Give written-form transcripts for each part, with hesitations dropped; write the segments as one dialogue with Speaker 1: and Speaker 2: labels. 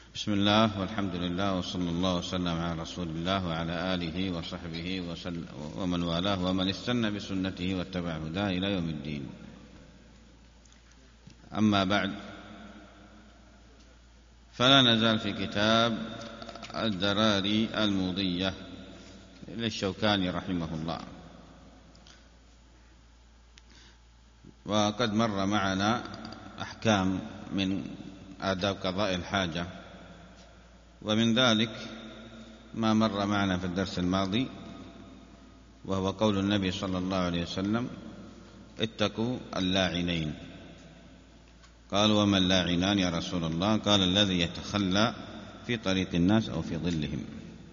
Speaker 1: بسم الله والحمد لله وصلى الله وسلم على رسول الله وعلى آله وصحبه ومن والاه ومن استنى بسنته واتبع هداه إلى يوم الدين. أما بعد، فلا نزال في كتاب الدراري الموضية للشوكاني رحمه الله، وقد مر معنا أحكام من آداب قضاء الحاجة، ومن ذلك ما مر معنا في الدرس الماضي، وهو قول النبي صلى الله عليه وسلم: اتقوا اللاعنين. قالوا: وما اللاعنان يا رسول الله؟ قال: الذي يتخلى في طريق الناس أو في ظلهم.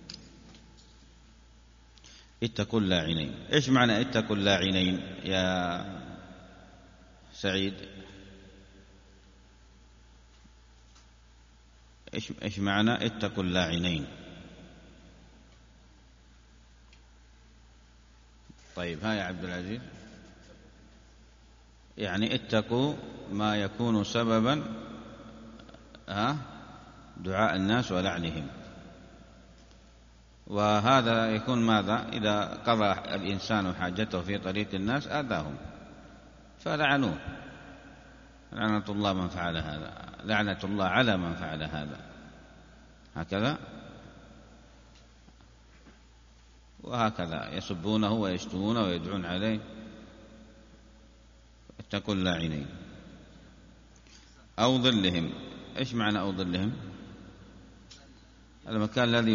Speaker 1: اتقوا اللاعنين. إيش معنى اتقوا اللاعنين يا سعيد؟ إيش معنى اتقوا اللاعنين؟ طيب، ها يا عبد العزيز. يعني اتقوا ما يكون سببا دعاء الناس ولعنهم، وهذا يكون ماذا؟ إذا قضى الإنسان حاجته في طريق الناس آذاهم فلعنوه، لعنة الله من فعل هذا، لعنة الله على من فعل هذا، هكذا وهكذا يسبونه ويشتمونه ويدعون عليه. اتقوا اللاعنين. أو ظلهم. إيش معنى أو ظلهم؟ المكان الذي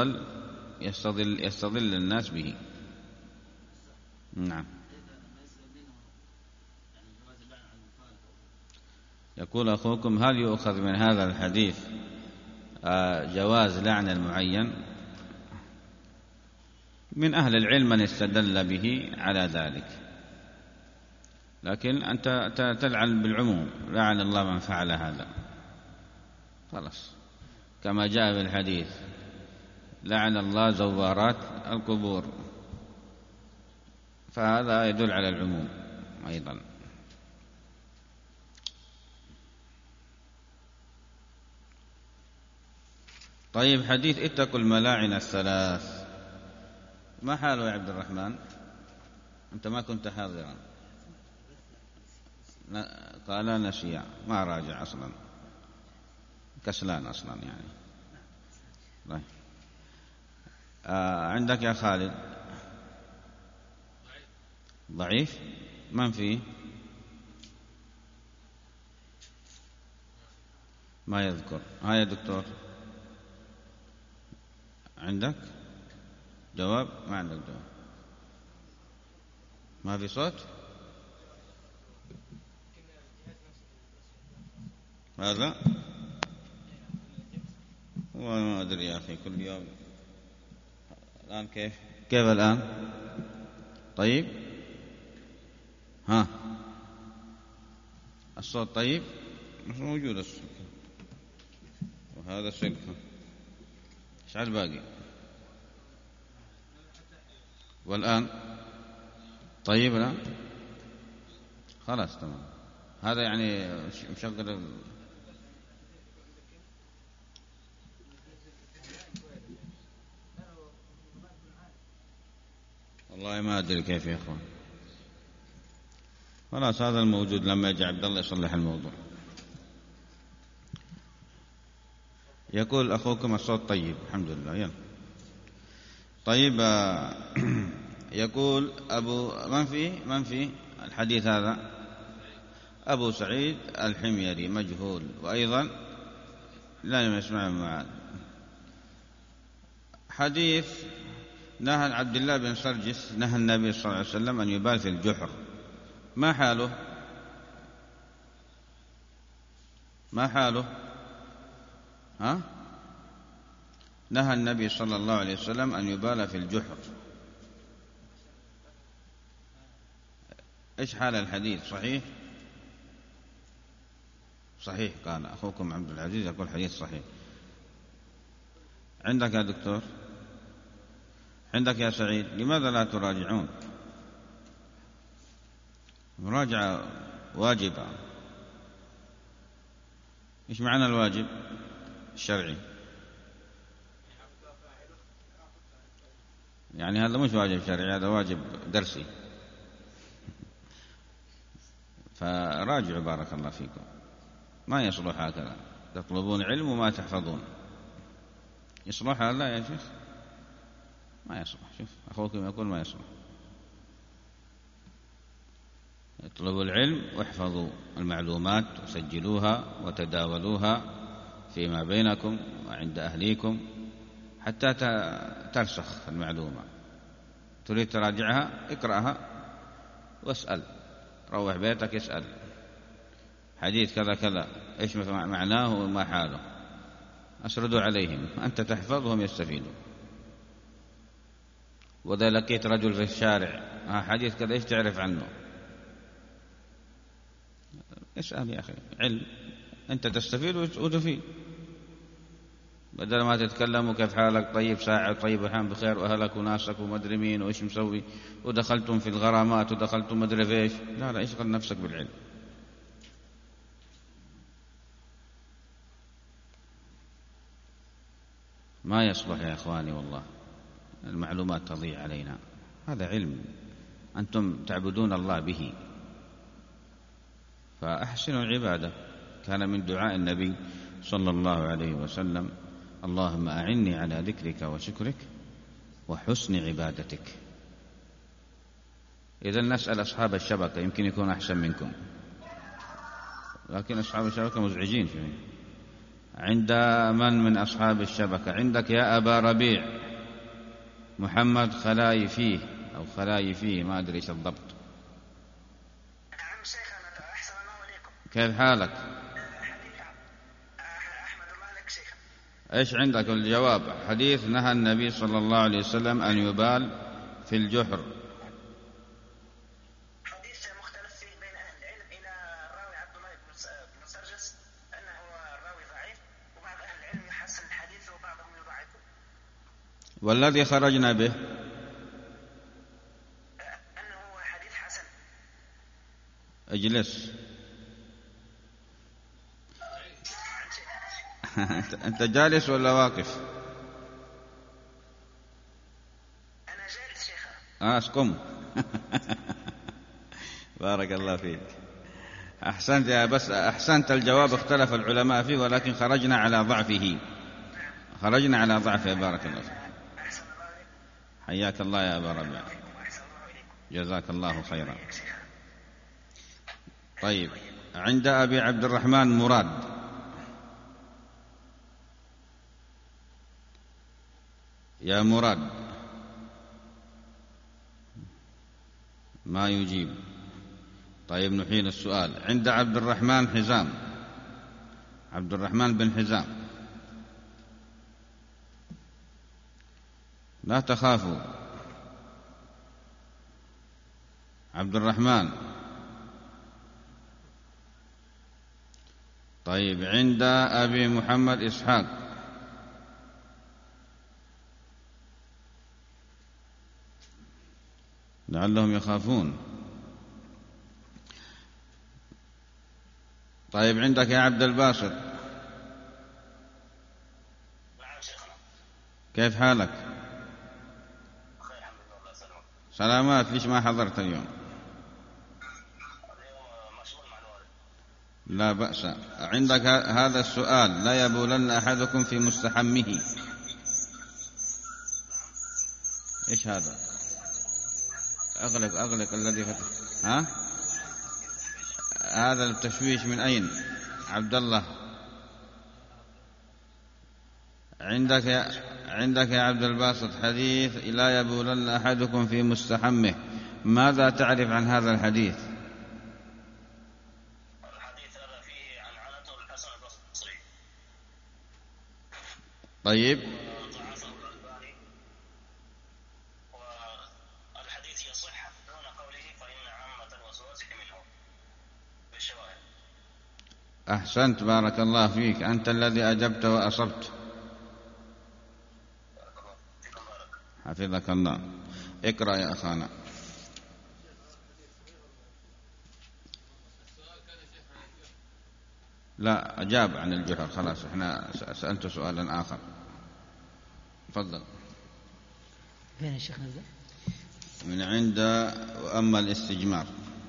Speaker 1: يستظل الناس به. نعم. يقول أخوكم: هل يؤخذ من هذا الحديث جواز لعن المعين؟ من أهل العلم من استدل به على ذلك، لكن أنت تلعن بالعموم، لعن الله من فعل هذا، خلاص، كما جاء في الحديث: لعن الله زوارات القبور، فهذا يدل على العموم أيضا. طيب، حديث اتقوا الملاعن الثلاث، ما حاله يا عبد الرحمن؟ أنت ما كنت حاضرا. قال نسيا، ما راجع أصلا، كسلان أصلا يعني. طيب. عندك يا خالد؟ ضعيف؟ من فيه؟ ما يذكر. ها يا دكتور، عندك جواب؟ ما عندك جواب، ما في صوت. هذا وما أدري يا أخي، كل يوم. الآن كيف الآن؟ طيب، ها، الصوت طيب؟ مش موجود الصوت، وهذا سلك. ايش على الباقي؟ والآن طيب الآن؟ خلاص تمام. هذا يعني مشغل والله ما أدري كيف يا أخوان. خلاص، هذا الموجود، لما يجي عبد الله يصلح الموضوع. يقول أخوكم: الصوت طيب الحمد لله. يلا. طيب. يقول من في الحديث هذا؟ أبو سعيد الحميري مجهول، وأيضا لا يسمع معاذ. حديث نهى عبد الله بن سرجس، نهى النبي صلى الله عليه وسلم أن يبال في الجحر، ما حاله؟ ما حاله؟ نهى النبي صلى الله عليه وسلم أن يبال في الجحر. إيش حال الحديث؟ صحيح؟ صحيح، قال أخوكم عبد العزيز يقول حديث صحيح. عندك يا دكتور؟ عندك يا سعيد؟ لماذا لا تراجعون؟ مراجعة واجبة. إيش معنى الواجب؟ الشرعي. يعني هذا مش واجب شرعي، هذا واجب درسي. فراجعوا بارك الله فيكم، ما يصلح هكذا تطلبون علم وما تحفظون. يصلح هذا يا شيخ؟ ما يصلح. شوف أخوكم يقول ما يصلح. اطلبوا العلم واحفظوا المعلومات وسجلوها وتداولوها فيما بينكم وعند أهليكم حتى ترسخ المعلومة. تريد تراجعها اقرأها واسأل، روح بيتك اسأل حديث كذا كذا إيش معناه وما حاله، أسردوا عليهم، أنت تحفظهم يستفيدوا. وإذا لقيت رجل في الشارع حديث كذا إيش تعرف عنه، اسأل يا أخي، علم أنت تستفيد وتفيد، بدل ما تتكلموا كيف حالك، طيب ساعة، طيب وحام بخير، وأهلك وناسك ومدري مين وإيش مسوي، ودخلتم في الغرامات ودخلتم مدري فيش. لا لا، اشغل نفسك بالعلم. ما يصلح يا إخواني والله المعلومات تضيع علينا. هذا علم أنتم تعبدون الله به، فأحسنوا العبادة. كان من دعاء النبي صلى الله عليه وسلم: اللهم أعني على ذكرك وشكرك وحسن عبادتك. إذا نسأل أصحاب الشبكة، يمكن يكون أحسن منكم، لكن أصحاب الشبكة مزعجين شوي. عند من أصحاب الشبكة؟ عندك يا أبا ربيع محمد خلايفيه أو خلايفيه، ما أدري إيش الضبط.
Speaker 2: نعم شيخنا، أحسن الله عليكم.
Speaker 1: كيف حالك؟
Speaker 2: أحمد الله لك شيخ.
Speaker 1: إيش عندك الجواب؟ حديث نهى النبي صلى الله عليه وسلم أن يبال في الجحر.
Speaker 2: حديث مختلف فيه بين أهل العلم، إلى الراوي عبد الله بن سرجس أنه الراوي ضعيف، وبعض أهل العلم يحسن الحديث وبعضهم يضعفه.
Speaker 1: والذي خرجنا به
Speaker 2: أنه حديث حسن.
Speaker 1: اجلس. أنت جالس ولا واقف؟
Speaker 2: أنا جالس شيخنا.
Speaker 1: اسكم. بارك الله فيك. أحسنت يا بس أحسنت الجواب. اختلف العلماء فيه ولكن خرجنا على ضعفه. خرجنا على ضعفه. بارك الله فيك. حياك الله يا أبا ربيع، جزاك الله خيرا. طيب، عند أبي عبد الرحمن مراد. يا مراد ما يجيب. طيب نحيل السؤال. عند عبد الرحمن حزام، عبد الرحمن بن حزام. لا تخافوا. عبد الرحمن. طيب عند أبي محمد إسحاق. لعلهم يخافون. طيب عندك يا عبد الباسط. كيف حالك؟ سلامات. ليش ما حضرت اليوم؟ لا بأس. عندك هذا السؤال: لا يبولن أحدكم في مستحمه. إيش هذا؟ أغلق الذي فتح. هذا التشويش من أين؟ عبد الله. عندك يا عبد الباسط حديث: لا يبولن أحدكم في مستحمه. ماذا تعرف عن هذا الحديث؟
Speaker 2: الحديث هذا فيه عنعنة الحسن البصري.
Speaker 1: طيب
Speaker 2: ضعفه الألباني، والحديث يصح دون قوله فإن عامة الوسواس منه بالشواهد.
Speaker 1: أحسنت، بارك الله فيك، أنت الذي أجبت وأصبت. حفظك الله. اقرأ يا أخانا. لا، أجاب عن الجحر خلاص، احنا سألت سؤالا آخر. تفضل.
Speaker 3: فين الشيخ نبدأ؟
Speaker 1: من عند وأما الاستجمار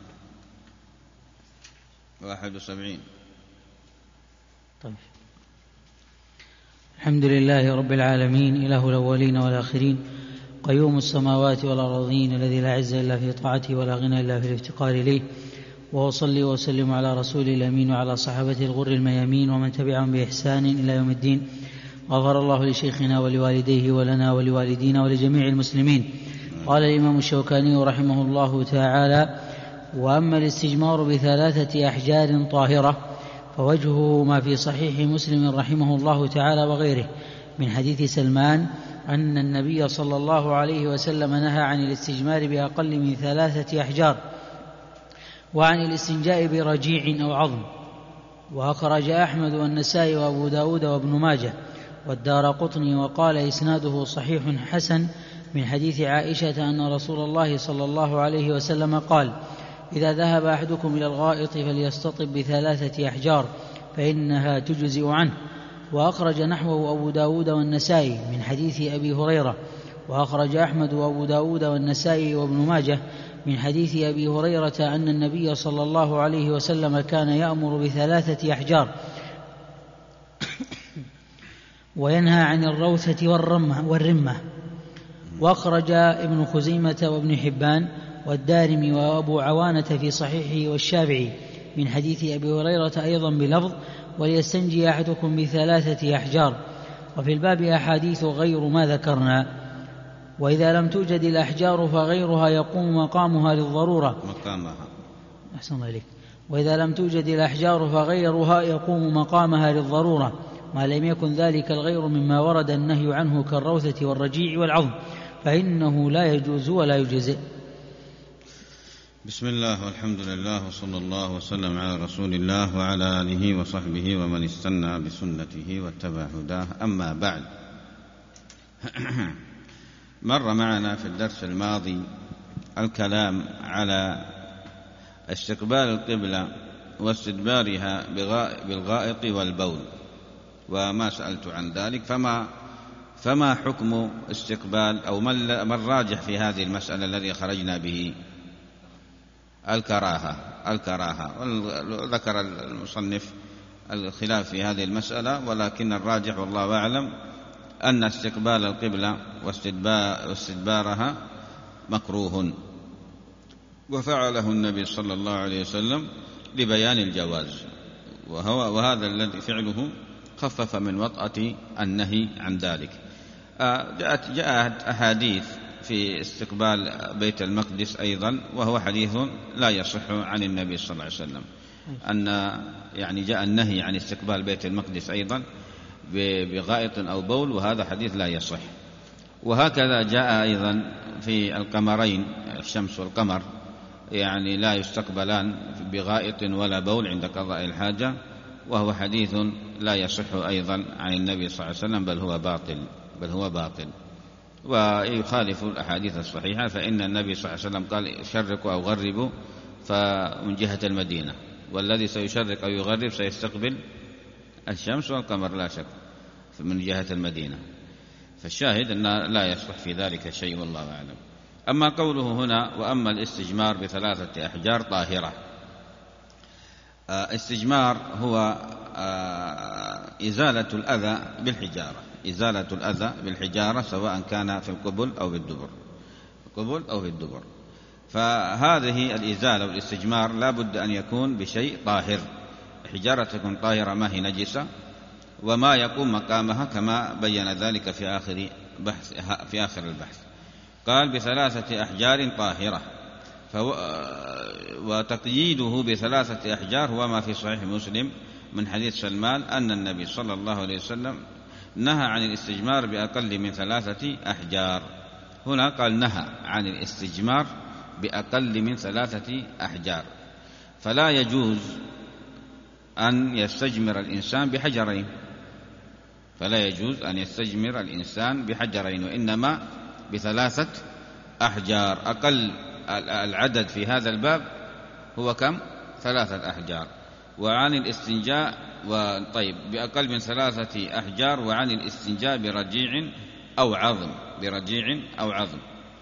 Speaker 1: 71.
Speaker 3: طيب. الحمد لله رب العالمين، إله الأولين والآخرين، قيوم السماوات والأرضين، الذي لا عز إلا في طاعته ولا غنى إلا في الافتقار إليه، وأصلي وأسلم على رسول الأمين وعلى صحابته الغر الميامين ومن تبعهم بإحسان إلى يوم الدين. غفر الله لشيخنا ولوالديه ولنا ولوالدينا ولجميع المسلمين. قال الإمام الشوكاني رحمه الله تعالى: وأما الاستجمار ب3 أحجار طاهرة فوجهه ما في صحيح مسلم رحمه الله تعالى وغيره من حديث سلمان أن النبي صلى الله عليه وسلم نهى عن الاستجمار بأقل من 3 أحجار، وعن الاستنجاء برجيع أو عظم. وأخرج أحمد والنسائي وأبو داود وابن ماجه والدارقطني، وقال إسناده صحيح حسن، من حديث عائشة أن رسول الله صلى الله عليه وسلم قال: إذا ذهب أحدكم إلى الغائط فليستطب ب3 أحجار فإنها تجزئ عنه. وأخرج نحوه أبو داود والنسائي من حديث أبي هريرة. وأخرج أحمد وأبو داود والنسائي وابن ماجه من حديث أبي هريرة أن النبي صلى الله عليه وسلم كان يأمر ب3 أحجار وينهى عن الروثة والرمة. وأخرج ابن خزيمة وابن حبان والدارمي وأبو عوانة في صحيحه والشافعي من حديث أبي هريرة أيضا بلفظ: وليستنجي أحدكم ب3 أحجار. وفي الباب أحاديث غير ما ذكرنا. وإذا لم توجد الأحجار فغيرها يقوم مقامها للضرورة. أحسن الله إليك. وإذا لم توجد الأحجار فغيرها يقوم مقامها للضرورة، ما لم يكن ذلك الغير مما ورد النهي عنه كالروثة والرجيع والعظم، فإنه لا يجوز ولا يجزئ.
Speaker 1: بسم الله والحمد لله وصلى الله وسلم على رسول الله وعلى آله وصحبه ومن استنى بسنته واتبع هداه. أما بعد، مر معنا في الدرس الماضي الكلام على استقبال القبلة واستدبارها بالغائط والبول، وما سألت عن ذلك. فما حكم استقبال، أو ما الراجح في هذه المسألة الذي خرجنا به؟ الكراهة. وذكر المصنف الخلاف في هذه المسألة، ولكن الراجح والله أعلم أن استقبال القبلة واستدبارها مكروه، وفعله النبي صلى الله عليه وسلم لبيان الجواز، وهذا الذي فعله خفف من وطأة النهي عن ذلك. جاءت أحاديث في استقبال بيت المقدس أيضا، وهو حديث لا يصح عن النبي صلى الله عليه وسلم، أن يعني جاء النهي عن استقبال بيت المقدس أيضا بغائط أو بول، وهذا حديث لا يصح. وهكذا جاء أيضا في القمرين، الشمس والقمر، يعني لا يستقبلان بغائط ولا بول عند قضاء الحاجة، وهو حديث لا يصح أيضا عن النبي صلى الله عليه وسلم، بل هو باطل ويخالف الأحاديث الصحيحة. فإن النبي صلى الله عليه وسلم قال: شرقوا أو غربوا فمن جهة المدينة، والذي سيشرق أو يغرب سيستقبل الشمس والقمر لا شك من جهة المدينة. فالشاهد أن لا يصح في ذلك شيء والله أعلم. أما قوله هنا: وأما الاستجمار ب3 أحجار طاهرة، استجمار هو إزالة الأذى بالحجارة، سواء كان في القبل أو في الدبر. فهذه الإزالة والاستجمار لا بد أن يكون بشيء طاهر، الحجارة تكون طاهرة ما هي نجسة، وما يقوم مقامها كما بين ذلك في آخر البحث. قال: ب3 أحجار طاهرة. وتقييده ب3 أحجار هو ما في صحيح مسلم من حديث سلمان أن النبي صلى الله عليه وسلم نهى عن الاستجمار بأقل من 3 أحجار. هنا قال نهى عن الاستجمار بأقل من 3 أحجار، فلا يجوز أن يستجمر الإنسان بحجرين، وإنما ب3 أحجار. أقل العدد في هذا الباب هو كم؟ 3 أحجار. وعن الاستنجاء طيب بأقل من 3 أحجار، وعن الاستنجاء برجيع أو عظم.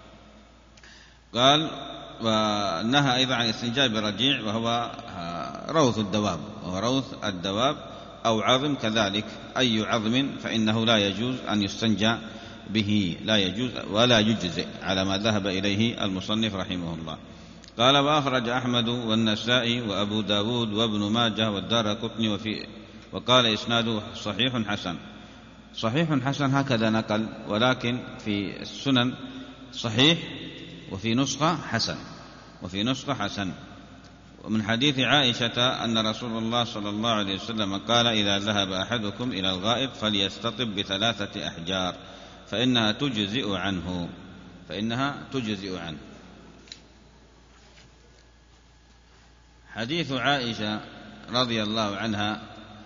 Speaker 1: قال ونهى أيضا عن الاستنجاء برجيع وهو روث الدواب أو عظم كذلك، أي عظم فإنه لا يجوز أن يستنجى به، لا يجوز ولا يجزئ على ما ذهب إليه المصنف رحمه الله. قال وأخرج أحمد والنسائي وأبو داود وابن ماجه والدارقطني وقال إسناده صحيح حسن هكذا نقل، ولكن في السنن صحيح وفي نسخة حسن. ومن حديث عائشة أن رسول الله صلى الله عليه وسلم قال إذا ذهب أحدكم إلى الغائط فليستطب ب3 أحجار فإنها تجزئ عنه. حديث عائشة رضي الله عنها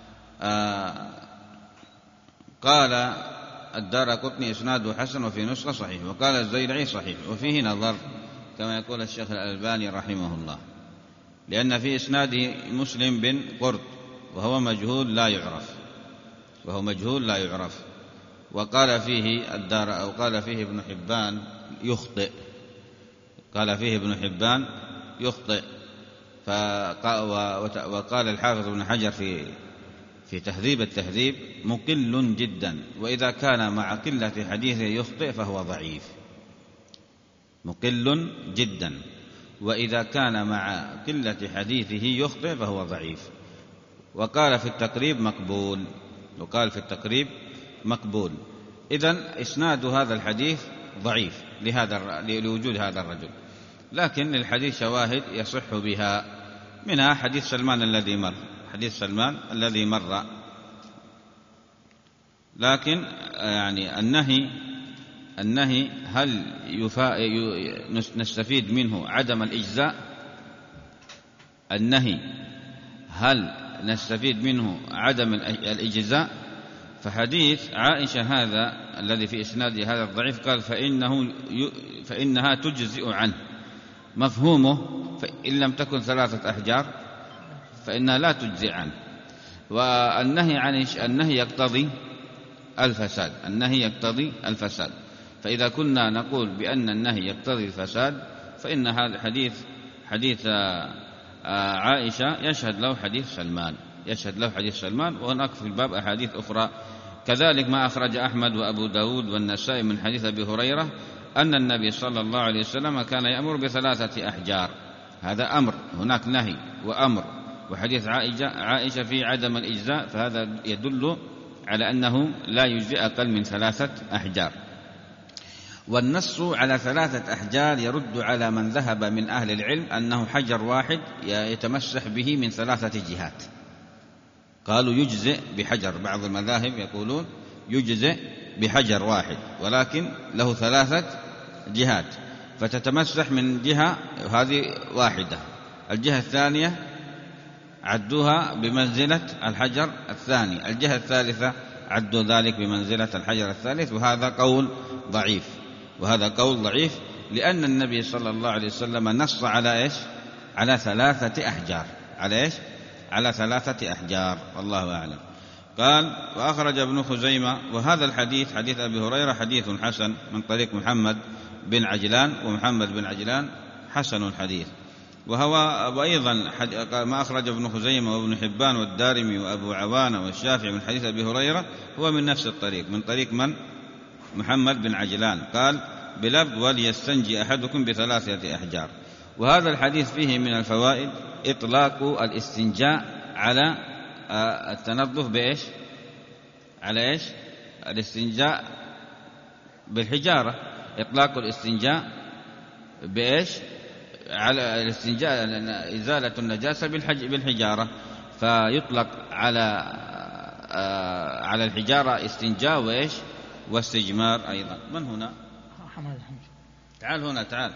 Speaker 1: قال الدارقطني إسناده حسن وفي نسخة صحيح، وقال الزيلعي صحيح، وفيه نظر كما يقول الشيخ الألباني رحمه الله، لأن في إسناده مسلم بن قرط وهو مجهول لا يعرف، وقال فيه قال فيه ابن حبان يخطئ، وقال الحافظ ابن حجر في تهذيب التهذيب مقل جدا، وإذا كان مع قلة حديثه يخطئ فهو ضعيف. مقل جدا، وإذا كان مع قلة حديثه يخطئ فهو ضعيف. وقال في التقريب مقبول. إذن إسناد هذا الحديث ضعيف لوجود هذا الرجل، لكن للحديث شواهد يصح بها، منها حديث سلمان الذي مر. لكن يعني النهي هل نستفيد منه عدم الإجزاء؟ فحديث عائشة هذا الذي في إسناده هذا الضعيف قال فإنها تجزئ عنه، مفهومه فإن لم تكن 3 أحجار فإنها لا تجزئ عنه. والنهي يقتضي الفساد، فإذا كنا نقول بأن النهي يقتضي الفساد فإن هذا حديث عائشة يشهد له حديث سلمان، وهناك في الباب أحاديث أخرى. كذلك ما أخرج أحمد وأبو داود والنسائي من حديث أبي هريرة أن النبي صلى الله عليه وسلم كان يأمر ب3 أحجار، هذا أمر، هناك نهي وأمر. وحديث عائشة في عدم الإجزاء، فهذا يدل على أنه لا يجزئ أقل من 3 أحجار. والنص على 3 أحجار يرد على من ذهب من أهل العلم أنه حجر واحد يتمسح به من 3 جهات، قالوا يجزئ بحجر. بعض المذاهب يقولون يجزئ بحجر واحد ولكن له 3 جهات، فتتمسح من جهة هذه واحدة، الجهة الثانية عدوها بمنزلة الحجر الثاني، الجهة الثالثة عدوا ذلك بمنزلة الحجر الثالث. وهذا قول ضعيف، لأن النبي صلى الله عليه وسلم نص على على 3 أحجار، على 3 أحجار، والله أعلم. قال وأخرج ابن خزيمة، وهذا الحديث حديث أبي هريرة حديث حسن من طريق محمد بن عجلان، ومحمد بن عجلان حسن الحديث. وأيضا ما أخرج ابن خزيمة وابن حبان والدارمي وأبو عوانة والشافعي من حديث أبي هريرة هو من نفس الطريق، من طريق محمد بن عجلان، قال بلفظ وليستنجي أحدكم ب3 أحجار. وهذا الحديث فيه من الفوائد إطلاق الاستنجاء على التنظف على الاستنجاء بالحجارة، إطلاق الاستنجاء على الاستنجاء إزالة النجاسة بالحجارة، فيطلق على الحجارة استنجاء واستجمار أيضا. من هنا؟ تعال هنا، تعال،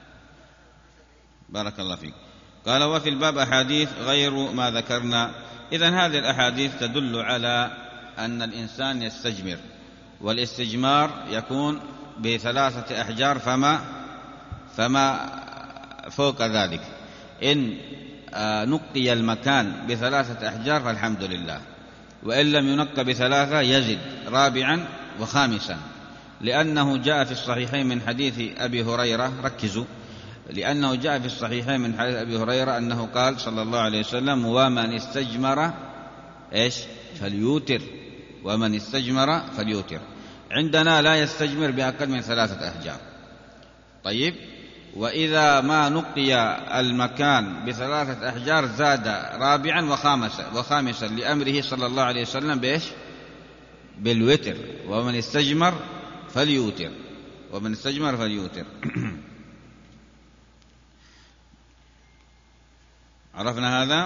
Speaker 1: بارك الله فيك. قال وفي الباب أحاديث غير ما ذكرنا. إذن هذه الأحاديث تدل على أن الإنسان يستجمر، والاستجمار يكون ب3 أحجار فما فوق ذلك. إن نقي المكان ب3 أحجار فالحمد لله، وإن لم ينق ب3 يزد رابعا وخامسا، لأنه جاء في الصحيحين من حديث أبي هريرة، ركزوا، لأنه جاء في الصحيحين من حديث أبي هريرة أنه قال صلى الله عليه وسلم: ومن استجمر فليوتر، ومن استجمر فليوتر. عندنا لا يستجمر بأقل من 3 أحجار. طيب، وإذا ما نقي المكان ب3 أحجار زاد رابعا وخامسا لأمره صلى الله عليه وسلم بالوتر، ومن استجمر فليوتر، ومن استجمر فليوتر. عرفنا هذا.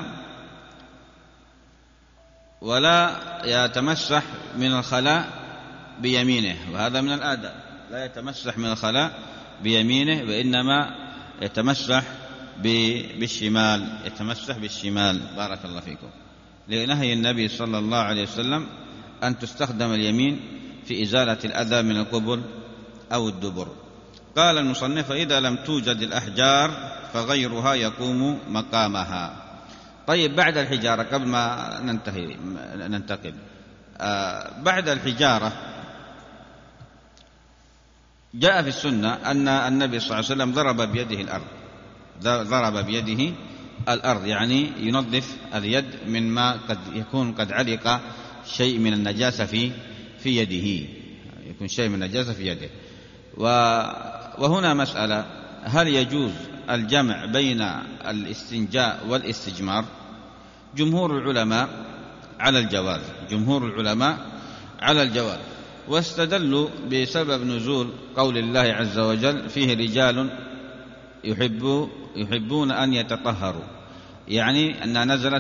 Speaker 1: ولا يتمسح من الخلاء بيمينه، وهذا من الآداب، لا يتمسح من الخلاء بيمينه، وإنما يتمسح بالشمال، يتمسح بالشمال. بارك الله فيكم. لنهي النبي صلى الله عليه وسلم أن تستخدم اليمين في إزالة الأذى من القبل أو الدبر. قال المصنف: إذا لم توجد الأحجار فغيرها يقوم مقامها. طيب، بعد الحجارة، قبل ما ننتقل، بعد الحجارة جاء في السنة أن النبي صلى الله عليه وسلم ضرب بيده الأرض، يعني ينظف اليد من ما قد يكون قد علق شيء من النجاسة في يده، يكون شيء من النجاسة في يده. وهنا مسألة: هل يجوز الجمع بين الاستنجاء والاستجمار؟ جمهور العلماء على الجواز، واستدلوا بسبب نزول قول الله عز وجل: فيه رجال يحبون أن يتطهروا، يعني أنها نزلت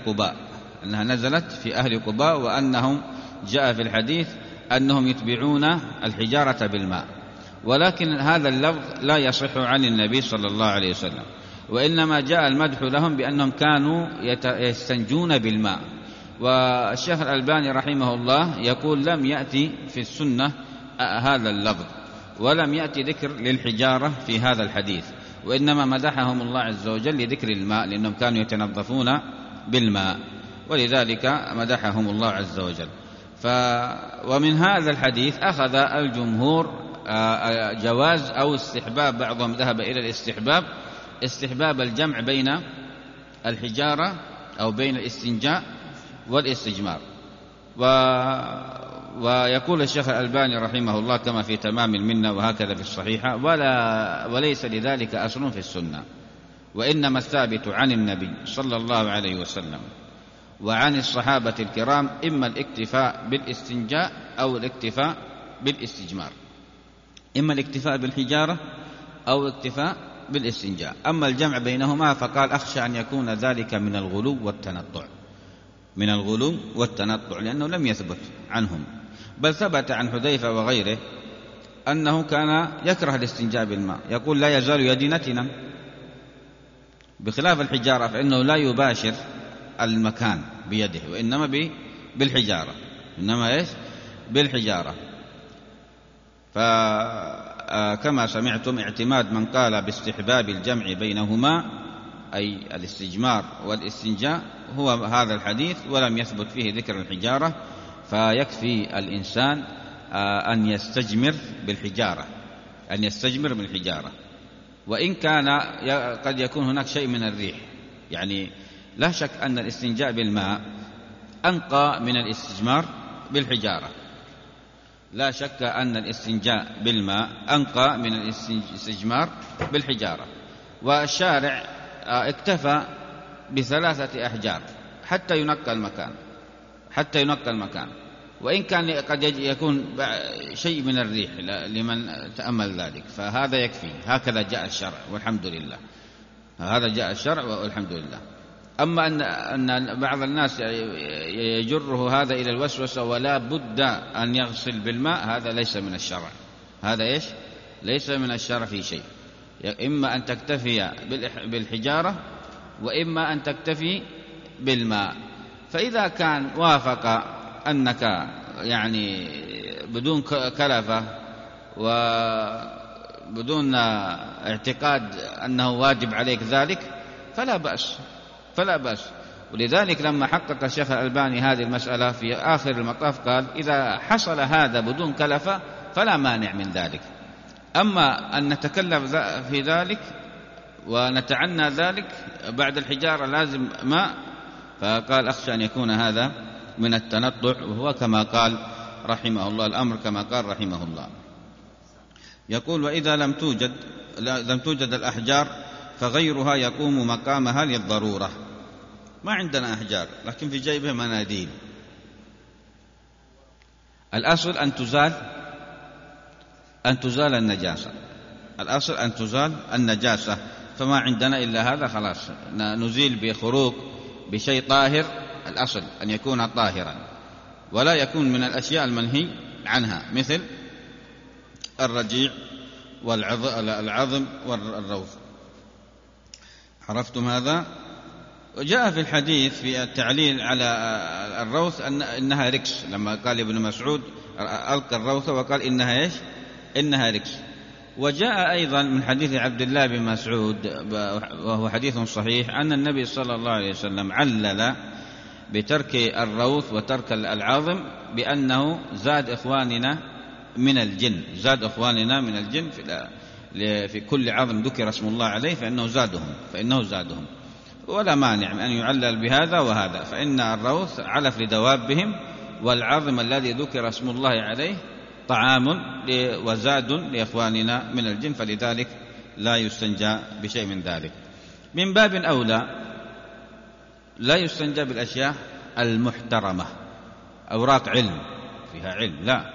Speaker 1: في أهل قباء، وأنهم جاء في الحديث أنهم يتبعون الحجارة بالماء. ولكن هذا اللفظ لا يصح عن النبي صلى الله عليه وسلم، وإنما جاء المدح لهم بأنهم كانوا يستنجون بالماء. والشيخ الألباني رحمه الله يقول: لم يأتي في السنة هذا اللفظ، ولم يأتي ذكر للحجارة في هذا الحديث، وإنما مدحهم الله عز وجل لذكر الماء، لأنهم كانوا يتنظفون بالماء، ولذلك مدحهم الله عز وجل. ومن هذا الحديث أخذ الجمهور جواز أو استحباب، بعضهم ذهب إلى استحباب الجمع بين الحجارة أو بين الاستنجاء والاستجمار. ويقول الشيخ الألباني رحمه الله كما في تمام المنة وهكذا في الصحيحة: وليس لذلك أصل في السنة، وإنما الثابت عن النبي صلى الله عليه وسلم وعن الصحابة الكرام إما الاكتفاء بالاستنجاء أو الاكتفاء بالاستجمار، إما الاكتفاء بالحجارة أو الاكتفاء بالاستنجاء. أما الجمع بينهما فقال: أخشى أن يكون ذلك من الغلو والتنطع، لأنه لم يثبت عنهم، بل ثبت عن حذيفة وغيره أنه كان يكره الاستنجاء بالماء، يقول: لا يزال يدي نتنا، بخلاف الحجارة فإنه لا يباشر المكان بيده، وإنما بالحجارة، بالحجارة. فكما سمعتم، اعتماد من قال باستحباب الجمع بينهما، أي الاستجمار والاستنجاء، هو هذا الحديث، ولم يثبت فيه ذكر الحجارة، فيكفي الإنسان أن يستجمر بالحجارة، وإن كان قد يكون هناك شيء من الريح. يعني لا شك أن الاستنجاء بالماء أنقى من الاستجمار بالحجارة، لا شك أن الاستنجاء بالماء أنقى من الاستجمار بالحجارة. والشارع اكتفى ب3 أحجار حتى ينقى المكان، وإن كان قد يكون شيء من الريح لمن تأمل ذلك، فهذا يكفي. هكذا جاء الشرع والحمد لله، أما أن بعض الناس يجره هذا إلى الوسوسة ولا بد أن يغسل بالماء، هذا ليس من الشرع. ليس من الشرع في شيء. إما أن تكتفي بالحجارة، وإما أن تكتفي بالماء. فإذا كان وافق أنك يعني بدون كلفة وبدون اعتقاد أنه واجب عليك ذلك، فلا بأس، فلا بأس. ولذلك لما حقق الشيخ الألباني هذه المسألة في آخر المطاف قال إذا حصل هذا بدون كلفة فلا مانع من ذلك. أما أن نتكلف في ذلك ونتعنى ذلك بعد الحجارة لازم ماء، فقال أخشى أن يكون هذا من التنطع، وهو كما قال رحمه الله، الأمر كما قال رحمه الله. يقول وإذا لم توجد الأحجار فغيرها يقوم مقامها للضرورة. ما عندنا أحجار لكن في جيبه مناديل، الأصل أن تزال النجاسة، الأصل أن تزال النجاسة، فما عندنا إلا هذا خلاص نزيل بخروق بشيء طاهر، الأصل أن يكون طاهرا ولا يكون من الأشياء المنهي عنها مثل الرجيع والعظم والروث. عرفتم هذا؟ وجاء في الحديث في التعليل على الروث إنها ركس، لما قال ابن مسعود ألقى الروث وقال إنها إيش؟ إنها ركس. وجاء أيضا من حديث عبد الله بن مسعود وهو حديث صحيح أن النبي صلى الله عليه وسلم علل بترك الروث وترك العظم بأنه زاد إخواننا من الجن، زاد إخواننا من الجن في كل عظم ذكر اسم الله عليه فإنه زادهم، ولا مانع من أن يعلل بهذا وهذا، فإن الروث علف لدوابهم، والعظم الذي ذكر اسم الله عليه طعام وزاد لإخواننا من الجن، فلذلك لا يستنجى بشيء من ذلك. من باب أولى لا يستنجى بالأشياء المحترمة، أوراق علم فيها علم، لا.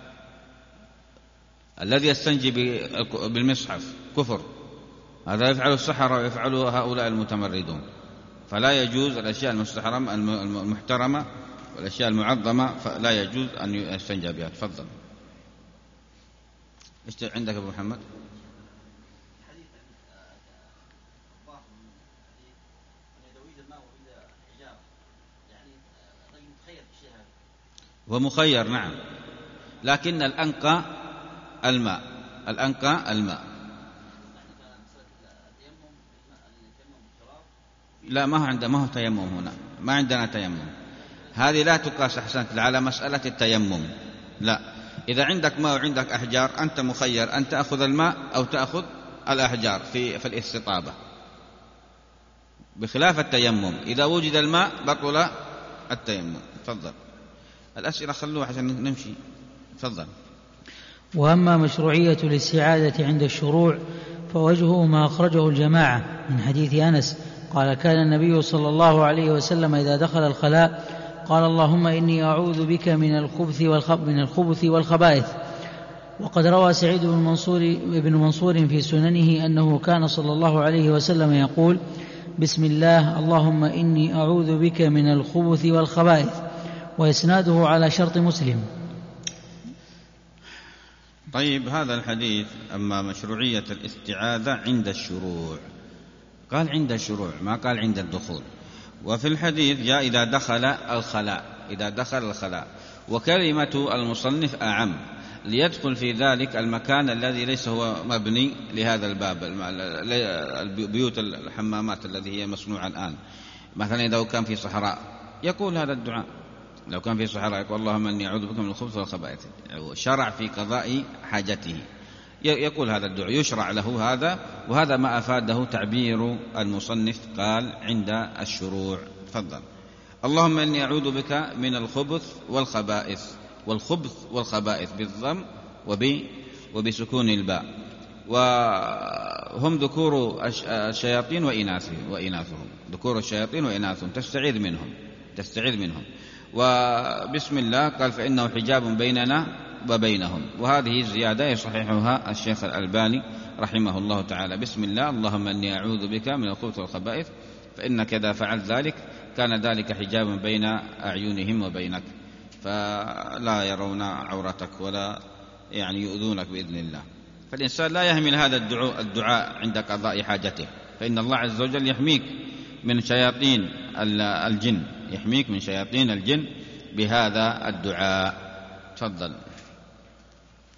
Speaker 1: الذي يستنجي بالمصحف كفر، هذا يفعل السحرة ويفعله هؤلاء المتمردون، فلا يجوز الأشياء المحترمة والأشياء المعظمة فلا يجوز أن يستنجى بها. تفضل. ايش عندك أبو محمد؟ ومخير نعم، لكن الأنقى الماء. لا ما هو تيمم هنا، ما عندنا تيمم، هذه لا تقاس أحسنت على مسألة التيمم، لا. إذا عندك ماء وعندك أحجار أنت مخير أن تأخذ الماء أو تأخذ الأحجار في الاستطابة، بخلاف التيمم إذا وجد الماء بطل التيمم. تفضل. الأسئلة خلوها عشان نمشي. تفضل.
Speaker 3: وأما مشروعية الاستعاذة عند الشروع فوجهه ما أخرجه الجماعة من حديث أنس قال كان النبي صلى الله عليه وسلم إذا دخل الخلاء قال اللهم إني أعوذ بك من الخبث والخبائث. وقد روى سعيد بن منصور في سننه أنه كان صلى الله عليه وسلم يقول بسم الله اللهم إني أعوذ بك من الخبث والخبائث، وإسناده على شرط مسلم.
Speaker 1: طيب، هذا الحديث أما مشروعية الاستعاذة عند الشروع، قال عند الشروع ما قال عند الدخول. وفي الحديث جاء إذا دخل الخلاء، وكلمة المصنف أعم ليدخل في ذلك المكان الذي ليس هو مبني لهذا الباب، بيوت الحمامات التي هي مصنوعة الآن. مثلا إذا كان في صحراء يقول هذا الدعاء، لو كان في صحراء يقول اللهم إني أعوذ بك من الخبث والخبائث، شرع في قضاء حاجته يقول هذا الدعاء، يشرع له هذا، وهذا ما أفاده تعبير المصنف قال عند الشروع. تفضل. اللهم إني أعوذ بك من الخبث والخبائث، والخبث والخبائث بالضم وبسكون الباء، وهم ذكور الشياطين وإناثهم، ذكور الشياطين وإناثهم، تستعيذ منهم. وبسم الله قال فإنه حجاب بيننا وبينهم، وهذه زيادة يصححها الشيخ الألباني رحمه الله تعالى. بسم الله اللهم إني أعوذ بك من الخبث والخبائث، فإنك إذا فعلت ذلك كان ذلك حجابا بين أعينهم وبينك، فلا يرون عورتك ولا يؤذونك بإذن الله. فالإنسان لا يهمل هذا الدعاء عند قضاء حاجته، فإن الله عز وجل يحميك من شياطين الجن، بهذا الدعاء. تفضل.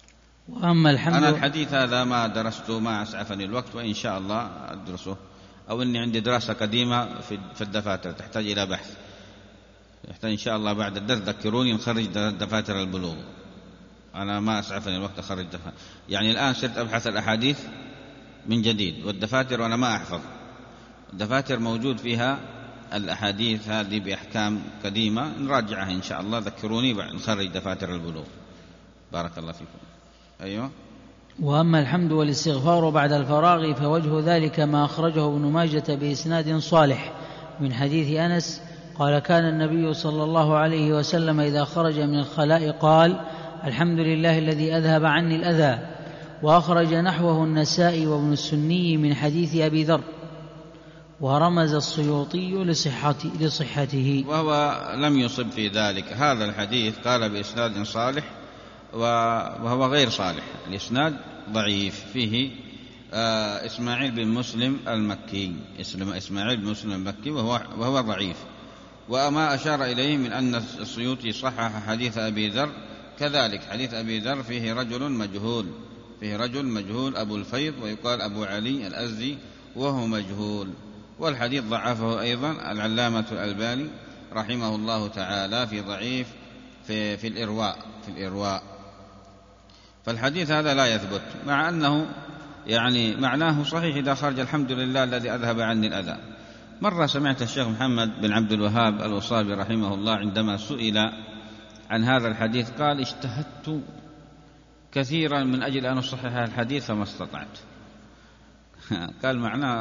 Speaker 3: وأما
Speaker 1: أنا الحديث هذا ما درسته، ما أسعفني الوقت، وإن شاء الله أدرسه أو أني عندي دراسة قديمة في الدفاتر تحتاج إلى بحث، يحتاج إن شاء الله بعد الدرس ذكروني نخرج دفاتر البلوغ، أنا ما أسعفني الوقت أخرج دفاتر، يعني الآن صرت أبحث الأحاديث من جديد، والدفاتر وأنا ما أحفظ، الدفاتر موجود فيها الأحاديث هذه بأحكام قديمة نراجعها إن شاء الله، ذكروني نخرج دفاتر البلوغ. بارك الله فيكم. أيوة.
Speaker 3: وأما الحمد والاستغفار بعد الفراغ فوجه ذلك ما أخرجه ابن ماجة بإسناد صالح من حديث أنس قال كان النبي صلى الله عليه وسلم إذا خرج من الخلاء قال الحمد لله الذي أذهب عني الأذى. وأخرج نحوه النسائي وابن السني من حديث أبي ذر، ورمز السيوطي لصحته،
Speaker 1: وهو لم يصب في ذلك. هذا الحديث قال بإسناد صالح وهو غير صالح، الإسناد ضعيف، فيه إسماعيل بن مسلم المكي، إسماعيل بن مسلم المكي وهو ضعيف. وما أشار إليه من أن السيوطي صحح حديث أبي ذر، كذلك حديث أبي ذر فيه رجل مجهول أبو الفيض ويقال أبو علي الأزدي وهو مجهول، والحديث ضعفه أيضا العلامة الألباني رحمه الله تعالى في ضعيف في الإرواء. فالحديث هذا لا يثبت، مع أنه يعني معناه صحيح إذا خرج الحمد لله الذي أذهب عني الأذى. مرة سمعت الشيخ محمد بن عبد الوهاب الوصابي رحمه الله عندما سئل عن هذا الحديث قال اجتهدت كثيرا من أجل أن أصحح الحديث فما استطعت. قال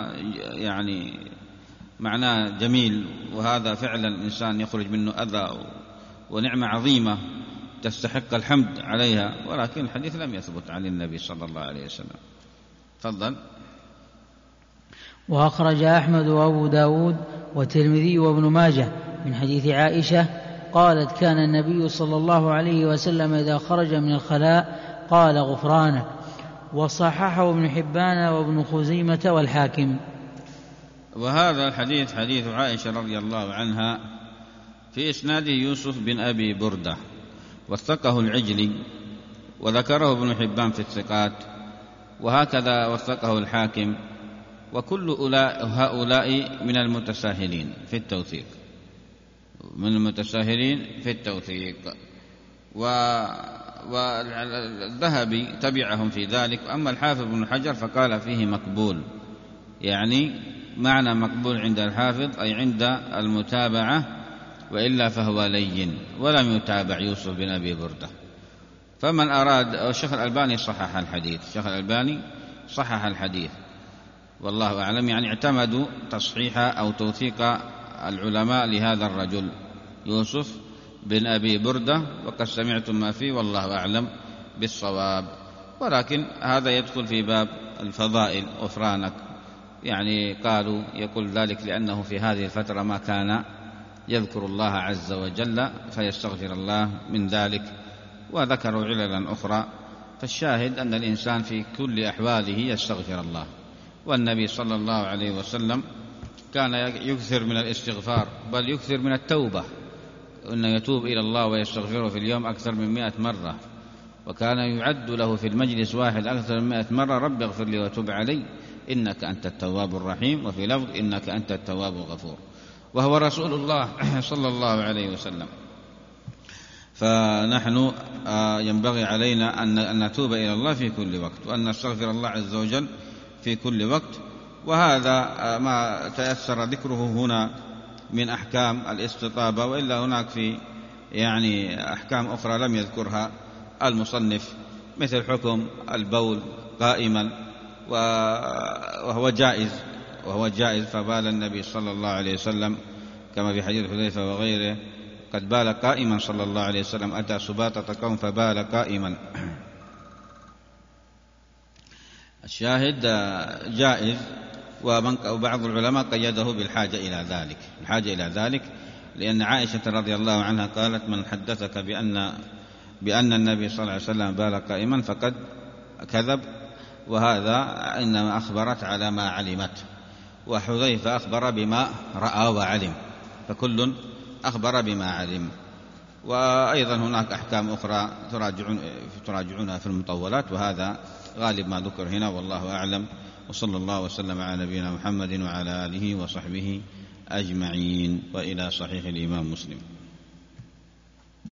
Speaker 1: معناه جميل، وهذا فعلا الإنسان يخرج منه أذى ونعمة عظيمة تستحق الحمد عليها، ولكن الحديث لم يثبت عن النبي صلى الله عليه وسلم. تفضل.
Speaker 3: وأخرج أحمد وأبو داود والترمذي وابن ماجه من حديث عائشة قالت كان النبي صلى الله عليه وسلم إذا خرج من الخلاء قال غفرانك. وصححه ابن حبان وابن خزيمة والحاكم.
Speaker 1: وهذا الحديث حديث عائشة رضي الله عنها، في إسناده يوسف بن أبي بردة وثقه العجلي وذكره ابن حبان في الثقات، وهكذا وثقه الحاكم، وكل هؤلاء من المتساهلين في التوثيق، والذهبي تبعهم في ذلك. أما الحافظ بن حجر فقال فيه مقبول، يعني معنى مقبول عند الحافظ أي عند المتابعة، وإلا فهو لين ولم يتابع يوسف بن أبي بردة. فمن أراد، الشيخ الألباني صحح الحديث والله أعلم، يعني اعتمدوا تصحيح أو توثيق العلماء لهذا الرجل يوسف بن أبي بردة، وقد سمعتم ما فيه والله أعلم بالصواب. ولكن هذا يدخل في باب الفضائل غفرانك، يعني قالوا يقول ذلك لأنه في هذه الفترة ما كان يذكر الله عز وجل فيستغفر الله من ذلك، وذكروا عللا أخرى. فالشاهد أن الإنسان في كل أحواله يستغفر الله، والنبي صلى الله عليه وسلم كان يكثر من الاستغفار، بل يكثر من التوبة، أنه يتوب إلى الله ويستغفره في اليوم أكثر من 100 مرة، وكان يعد له في المجلس واحد أكثر من 100 مرة رب اغفر لي وتوب علي إنك أنت التواب الرحيم، وفي لفظ إنك أنت التواب الغفور، وهو رسول الله صلى الله عليه وسلم. فنحن ينبغي علينا أن نتوب إلى الله في كل وقت، وأن نستغفر الله عز وجل في كل وقت. وهذا ما تيسر ذكره هنا من أحكام الاستطابة، وإلا هناك في أحكام أخرى لم يذكرها المصنف، مثل حكم البول قائما، وهو جائز، فبال النبي صلى الله عليه وسلم كما في حديث حذيفة وغيره قد بال قائما صلى الله عليه وسلم، أتى سباطة قوم فبال قائما. الشاهد جائز، وبعض العلماء قيده بالحاجة إلى ذلك، لأن عائشة رضي الله عنها قالت من حدثك بأن النبي صلى الله عليه وسلم بال قائما فقد كذب، وهذا إنما أخبرت على ما علمت، وحذيفة أخبر بما رأى وعلم، فكل أخبر بما علم. وأيضا هناك أحكام أخرى تراجعونها في المطولات، وهذا غالب ما ذكر هنا والله أعلم. وصلى الله وسلم على نبينا محمد وعلى آله وصحبه أجمعين. وإلى صحيح الإمام مسلم.